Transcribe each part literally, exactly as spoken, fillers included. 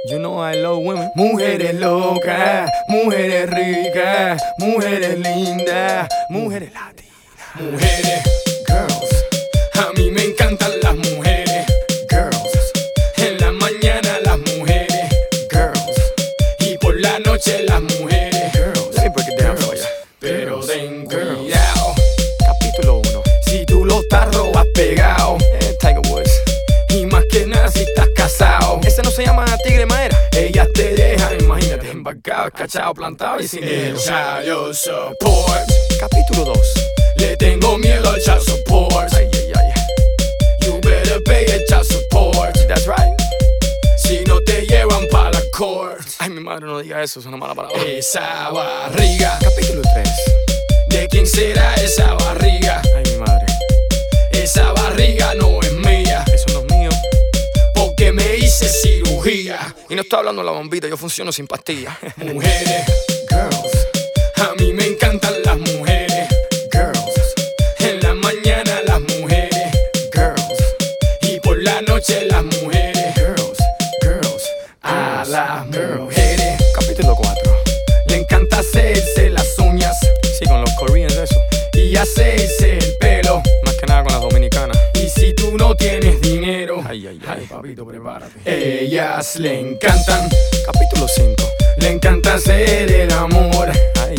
You know I love women. Mujeres locas, mujeres ricas, mujeres lindas, mujeres latinas. Mujeres, girls, a mí me encantan las mujeres. Girls, en la mañana las mujeres. Girls, y por la noche las mujeres. Girls, let me break it down for ya. Pero ten cuidado. Capítulo uno. Si tú los tarros has pegado, eh, Tiger Woods. Y más que nada si estás casado. Ese no se llama tigre madera. Ellas te dejan, imagínate, embarcado, cachado, plantado y sin dinero. Child support. Capítulo dos. Le tengo miedo al child support. Ay, ay, ay. You better pay el child support. That's right. Si no te llevan para la court. Ay, mi madre, no diga eso, es una mala palabra. Esa barriga. Capítulo tres. ¿De quién será esa barriga? Ay, mi madre. Esa barriga no es mía. Eso no es mío. Porque me hice cirugía. Y no estoy hablando de la bombita, yo funciono sin pastillas. Mujeres, girls, a mí me encantan las mujeres. Girls, en la mañana las mujeres. Girls, y por la noche las mujeres. Girls, girls, a las mujeres. Capítulo cuatro. Le encanta hacerse las uñas. Sí, con los Koreans eso. Y hacerse el pelo. Más que nada con las dominicanas. Y si tú no tienes dinero, ay, ay, ay, papito, prepárate. Ellas le encantan. Capítulo cinco. Le encanta hacer el amor. Ay,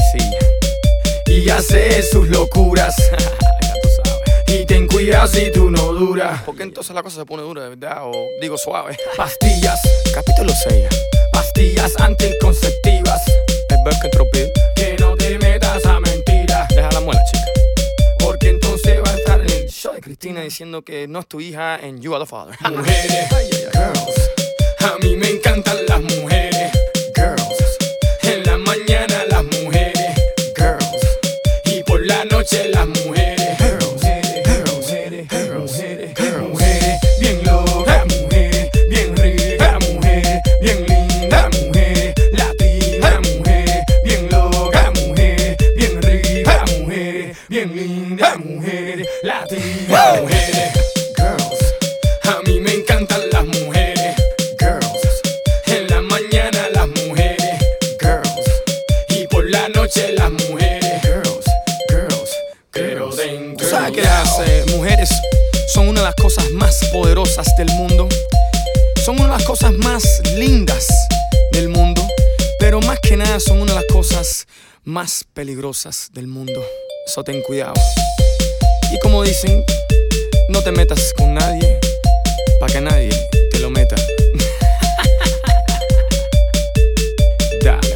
sí. Y hacer sus locuras. Ya tú sabes. Y ten cuidado si tú no duras. Porque entonces la cosa se pone dura, de verdad. O digo suave. Pastillas. Capítulo seis. Pastillas anticonceptivas. El birth control pill. Que no te metas a mentiras. Deja la muela, chica. Porque entonces va a estar en el show de Cristina diciendo que no es tu hija en You Are the Father. Mujeres, ay, ay, ay. Girls, a mí me encantan las mujeres. Girls, en la mañana las mujeres. Girls, y por la noche las mujeres. Girls, girls, girls, girls, mujeres bien locas, mujeres bien ricas, mujeres bien lindas, mujeres latinas, mujeres bien locas, mujeres bien ricas, mujeres bien lindas, mujeres latinas, mujeres, girls, a mí me encantan las mujeres. Girls, en la mañana las mujeres. Girls, y por la noche las mujeres. Girls, girls, pero dentro. ¿Tú sabes que las eh, mujeres son una de las cosas más poderosas del mundo? Son una de las cosas más lindas del mundo, pero más que nada son una de las cosas más peligrosas del mundo. So ten cuidado. Y como dicen, no te metas con nadie para que nadie te lo meta. Dale.